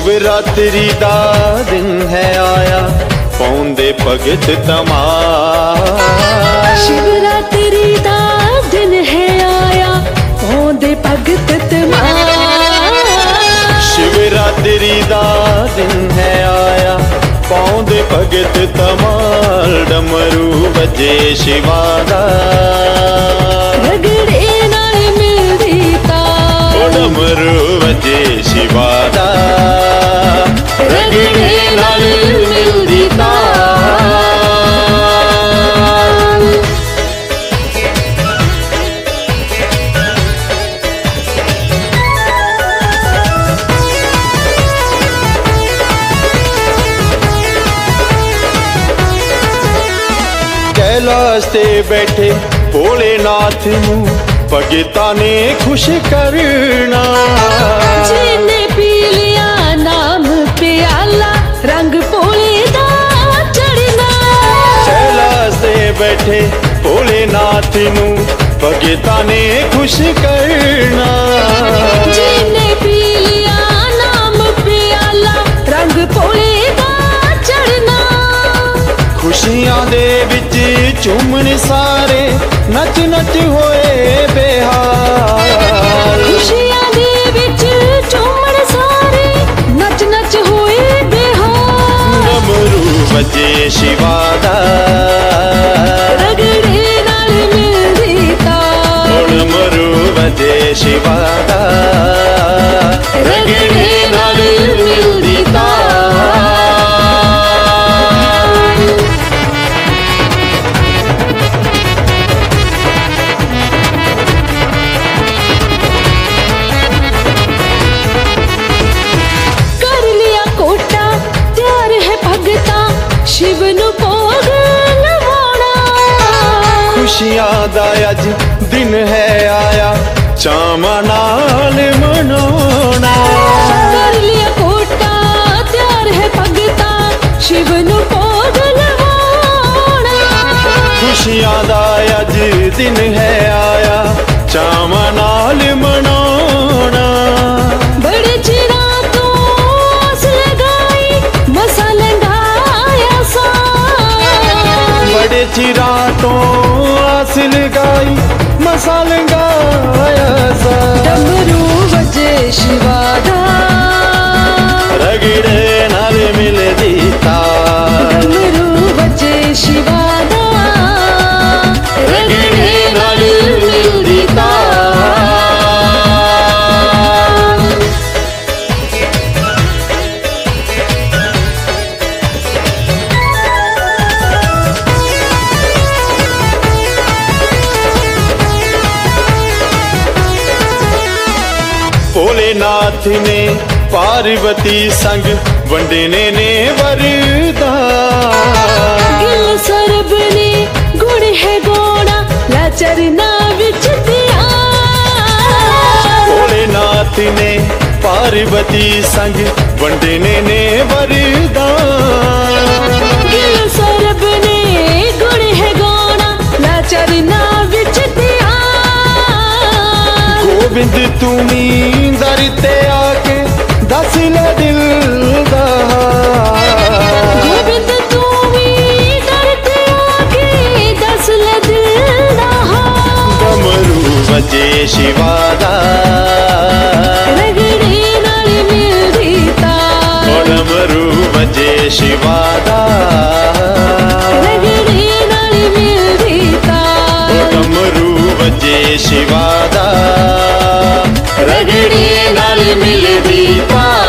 शिवरात्रि दा दिन है आया, पाउंदे भगत तमाल। शिवरात्रि दा दिन है आया, पाउंदे भगत तमाल। शिवरात्रि दा दिन है आया, पाउंदे भगत तमाल। डमरू बजे शिवा दा, रगड़े नाल मिलदी ताल। डमरू बजे शिवा दा, रगड़े नाल मिलदी ताल। कैलाश ते बैठे भोलेनाथ नू भगता ने खुश करना। जिन्ने पी लिया नाम प्याला, रंग भोले दा चढ़ना। कैलाश ते बैठे भोलेनाथ नू भगता ने खुश करना। जिन्ने पी लिया नाम प्याला, रंग भोले दा चढ़ना। खुशियां दे विच झूमन सारे, नच नच होए बेहाल। खुशियां दे विच झूमण सारे, नच नच होए बेहाल। डमरू बजे शिवा दा, रगड़े नाल मिलदी ताल। डमरू बजे शिवा दा, रगड़े नाल मिलदी ताल। कर लिया कोटा, त्यार है भगता, शिव नु भोग लवाना। खुशियां दा अज दिन है आया, चावां नाल मनाउणा। कर लिया कोटा, त्यार है भगता, शिव नु भोग लवाना। खुशियां दा अज दिन है आया, चावां नाल मनाउणा। बड़े चिरां तो आस लगाई, मसा लंघाया साल। बड़े चिरां तो आस लगाई, मसा लंघाया सा। डमरू बजे शिवा दा, रगड़े नाल मिलदी ताल। डमरू बजे शिवा दा, रगड़े नाल मिलदी ताल। भोलेनाथ ने पार्वती संग वंडने ने वरदान। गिल सरब ने गुण है गोड़ा, लाचरना विच दिया। भोलेनाथ ने पार्वती संग वंडने ने वरदान। गिल सरब ने गुण है गोड़ा, लाचरना विच दिया। गोविंद तुम्ही दर ते आके दस ले दिल दा हाल। गोविंद तू भी डरते आके दस ले दिल दा हाल। डमरू बजे शिवा दा, रगड़े नाल मिलदी ताल। डमरू बजे शिवा दा, रगड़े नाल मिलदी ताल। डमरू बजे शिवा दा, रगड़े नाल मिलदी ताल।